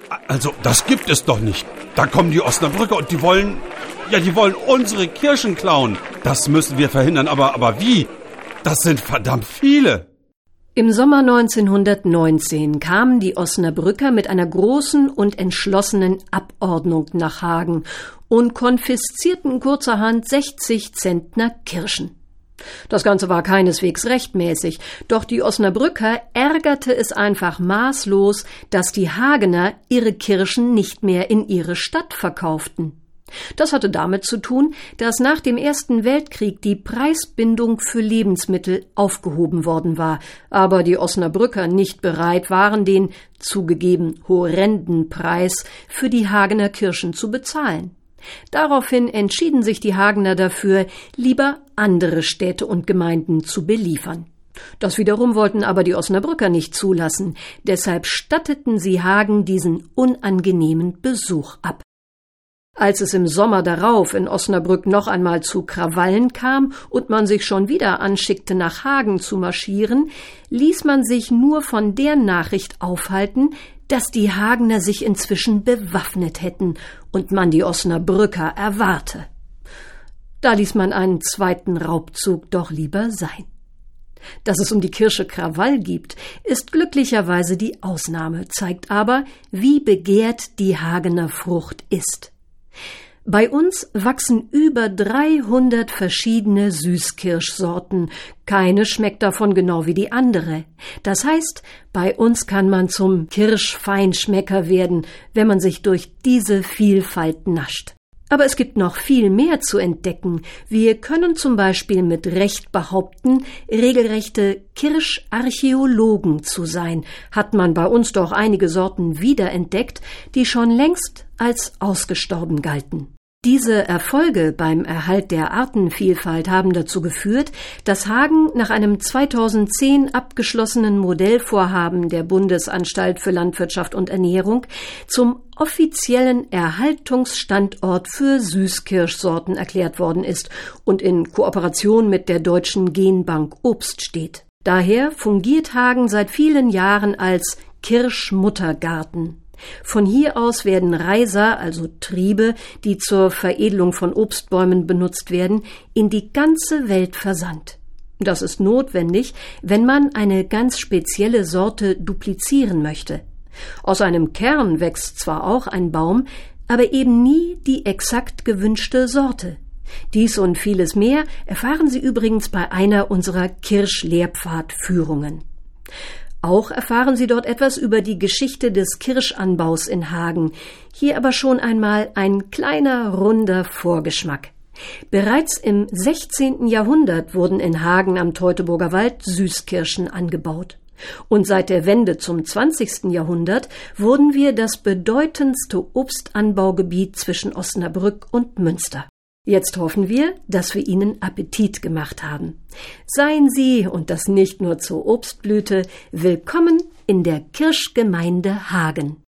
Also, das gibt es doch nicht. Da kommen die Osnabrücker und die wollen unsere Kirschen klauen. Das müssen wir verhindern, aber wie? Das sind verdammt viele. Im Sommer 1919 kamen die Osnabrücker mit einer großen und entschlossenen Abordnung nach Hagen und konfiszierten kurzerhand 60 Zentner Kirschen. Das Ganze war keineswegs rechtmäßig, doch die Osnabrücker ärgerte es einfach maßlos, dass die Hagener ihre Kirschen nicht mehr in ihre Stadt verkauften. Das hatte damit zu tun, dass nach dem Ersten Weltkrieg die Preisbindung für Lebensmittel aufgehoben worden war, aber die Osnabrücker nicht bereit waren, den zugegeben horrenden Preis für die Hagener Kirschen zu bezahlen. Daraufhin entschieden sich die Hagener dafür, lieber andere Städte und Gemeinden zu beliefern. Das wiederum wollten aber die Osnabrücker nicht zulassen, deshalb statteten sie Hagen diesen unangenehmen Besuch ab. Als es im Sommer darauf in Osnabrück noch einmal zu Krawallen kam und man sich schon wieder anschickte, nach Hagen zu marschieren, ließ man sich nur von der Nachricht aufhalten, dass die Hagener sich inzwischen bewaffnet hätten und man die Osnabrücker erwarte. Da ließ man einen zweiten Raubzug doch lieber sein. Dass es um die Kirche Krawall gibt, ist glücklicherweise die Ausnahme, zeigt aber, wie begehrt die Hagener Frucht ist. Bei uns wachsen über 300 verschiedene Süßkirschsorten. Keine schmeckt davon genau wie die andere. Das heißt, bei uns kann man zum Kirschfeinschmecker werden, wenn man sich durch diese Vielfalt nascht. Aber es gibt noch viel mehr zu entdecken. Wir können zum Beispiel mit Recht behaupten, regelrechte Kirscharchäologen zu sein. Hat man bei uns doch einige Sorten wiederentdeckt, die schon längst als ausgestorben galten. Diese Erfolge beim Erhalt der Artenvielfalt haben dazu geführt, dass Hagen nach einem 2010 abgeschlossenen Modellvorhaben der Bundesanstalt für Landwirtschaft und Ernährung zum offiziellen Erhaltungsstandort für Süßkirschsorten erklärt worden ist und in Kooperation mit der Deutschen Genbank Obst steht. Daher fungiert Hagen seit vielen Jahren als Kirschmuttergarten. Von hier aus werden Reiser, also Triebe, die zur Veredelung von Obstbäumen benutzt werden, in die ganze Welt versandt. Das ist notwendig, wenn man eine ganz spezielle Sorte duplizieren möchte. Aus einem Kern wächst zwar auch ein Baum, aber eben nie die exakt gewünschte Sorte. Dies und vieles mehr erfahren Sie übrigens bei einer unserer Kirschlehrpfadführungen. Auch erfahren Sie dort etwas über die Geschichte des Kirschanbaus in Hagen. Hier aber schon einmal ein kleiner, runder Vorgeschmack. Bereits im 16. Jahrhundert wurden in Hagen am Teutoburger Wald Süßkirschen angebaut. Und seit der Wende zum 20. Jahrhundert wurden wir das bedeutendste Obstanbaugebiet zwischen Osnabrück und Münster. Jetzt hoffen wir, dass wir Ihnen Appetit gemacht haben. Seien Sie, und das nicht nur zur Obstblüte, willkommen in der Kirschgemeinde Hagen.